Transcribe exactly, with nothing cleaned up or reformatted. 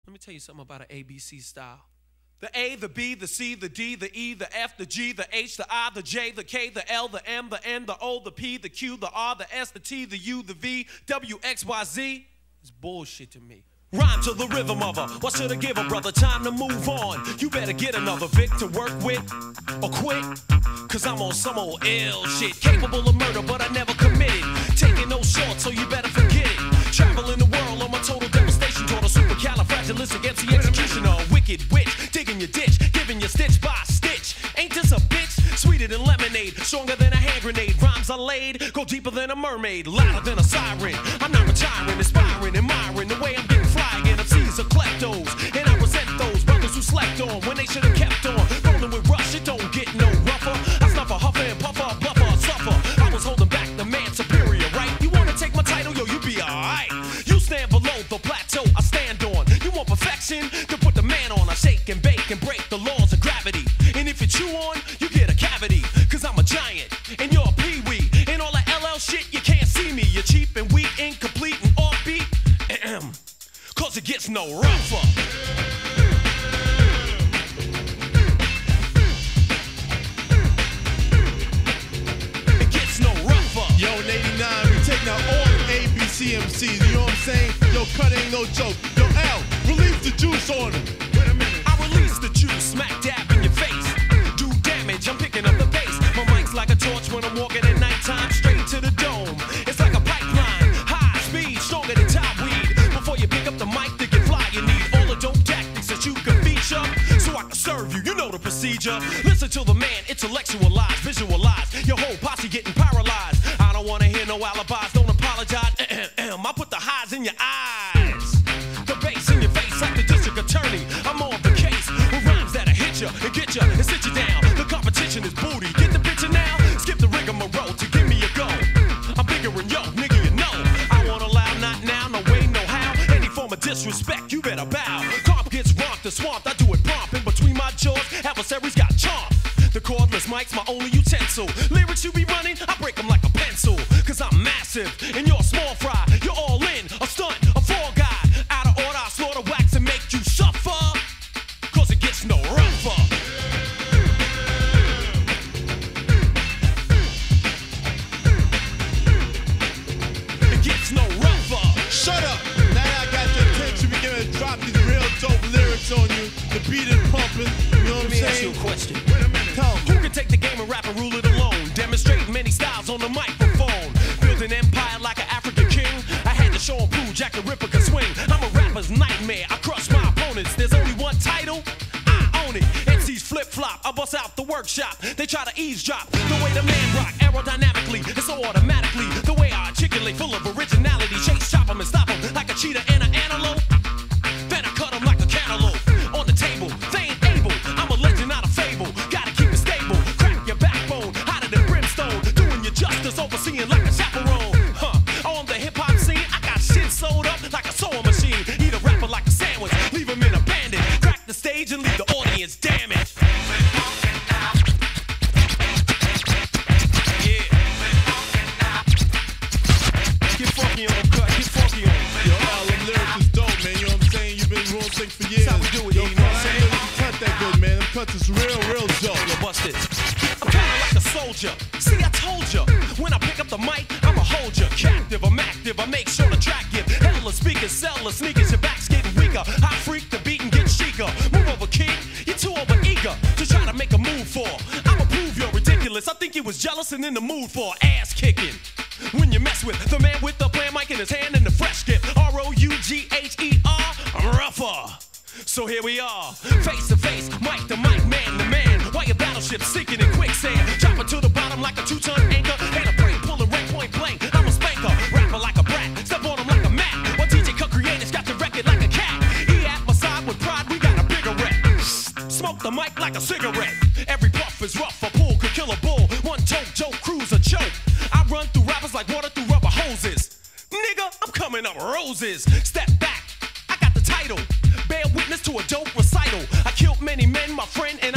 Let me tell you something about an A B C style. The A, the B, the C, the D, the E, the F, the G, the H, the I, the J, the K, the L, the M, the N, the O, the P, the Q, the R, the S, the T, the U, the V, W, X, Y, Z. It's bullshit to me. Rhyme to the rhythm of her. What should I give her, brother? Time to move on. You better get another Vic to work with or quit. Cause I'm on some old ill shit. Capable of murder, but I never committed. Taking no shorts, so you better forget it. Traveling the world on my total devastation. Total supercalifragilisticexpialidocious. Wicked witch, digging your ditch, giving you stitch by stitch. Ain't this a bitch? Sweeter than lemonade, stronger than a hand grenade. Rhymes I laid, go deeper than a mermaid, louder than a siren. I'm not retiring, inspiring, admiring the way I'm getting flying. M Cs are kleptos, and I resent those brothers who slept on when they should have kept on. Rolling with rush, it don't get no rougher. I snuff a huffer and puffer, bluffer, suffer. I was holding back the man superior, right? You wanna take my title, yo, you be alright. You stand below the plateau I stand on. You want perfection? Then put the man on. I shake and bake and break the laws of gravity. And if you chew on, you get a cavity. Cause I'm a giant, and you're a peewee. And all that L L shit, you can't see me. You're cheap and weak, incomplete and offbeat. Ahem. Cause it gets no rougher. It gets no rougher. Yo, in eighty-nine, we taking out all the A B C M Cs, you know what I'm saying? Yo, cut ain't no joke. Yo, L, release the juice on him. Wait a minute. I release the juice, smack dab in your face. Do damage, I'm picking up the bass. My mic's like a torch when I'm walking at nighttime, straight to the dome. It's like a pipeline, high speed, stronger than top weed. Before you pick up the mic to get fly, you need all the dope tactics that you can feature, so I can serve you, you know the procedure. Listen to the man, intellectualize, visualize, your whole posse getting paralyzed. I don't wanna hear no alibis, don't apologize. I put the highs in your eyes, the bass in your face like the district attorney. I'm on the case with rhymes that'll hit you and get you and sit you down. The competition is booty, get the picture now. Skip the rigmarole to give me a go. I'm bigger than yo, nigga, you know. I won't allow, not now, no way, no how. Any form of disrespect, you better bow. Comp gets romped and swamped, I do it prompt. In between my jaws, adversaries got chomped. The cordless mic's my only utensil. Lyrics you be running, I break them like a pencil. Cause I'm massive, and you're a small fry. You're all in, a stunt, a fall guy. Out of order, I slaughter wax and make you suffer. Cause it gets no rougher. It gets no rougher. Shut up. Now I got your attention. We gonna drop these real dope lyrics on you. The beat is pumping. You know what I'm Let me ask saying? you a question. Wait a minute. Tell me. Who can take the game and rap and rule it alone? Demonstrating many styles on the microphone. Build an empire like an African king. I had to show him prove Jack the Ripper can swing. I'm a rapper's nightmare. I crush my opponents. There's only one title. I own it. M Cs flip-flop. I bust out the workshop. They try to eavesdrop. The way the man rock aerodynamically. It's so automatically. The way I articulate full of originality. Chase, chop 'em and stop 'em like a cheetah and an antelope. Then I cut 'em like a cantaloupe. On the table, they ain't able. I'm a legend, not a fable. Gotta keep it stable. Crack your backbone. Hotter than brimstone. Doing you justice, overseeing like a chaperone. Huh. On the hip-hop scene, I got shit sold up like a sewing machine. Eat a rapper like a sandwich. Leave him in a bandit. Crack the stage and leave the audience damaged. Yeah. Get funky on them, cut. Get funky on them. Yo, L, them lyrics is dope, man. You know what I'm saying? You've been doing things for years. That's how we do it, Yo, you know what I'm saying? You cut that good, man. Them cuts is real, real dope. Yo, bust it. I'm kinda like a soldier. See, I told ya. When I pick up the mic, I'ma hold ya. Captive, I'm active. I make sure the track give. Hella speakers, seller sneakers. Your back's getting weaker. I freak the beat and get chicer. Move over, kid. You're too over eager to try to make a move for. I'ma prove you're ridiculous. I think you was jealous and in the mood for ass kicking. When you mess with the man with the plan mic in his hand and the fresh gift. R O U G H E R. I'm rougher. So here we are, face to face, mic to mic, man to man. While your battleship sinking in quicksand, chop it to the bottom like a two-ton anchor, and a break pulling red point blank. I'm a spanker, rapper like a brat, step on him like a mat. While D J Cut Creators got the record like a cat. He at my side with pride, we got a bigger rep. Smoke the mic like a cigarette. Every puff is rough, a pull could kill a bull. One toke, joke, cruise a choke. I run through rappers like water through rubber hoses. Nigga, I'm coming up roses. Step back, I got the title. Bear witness to a dope recital. I killed many men, my friend, and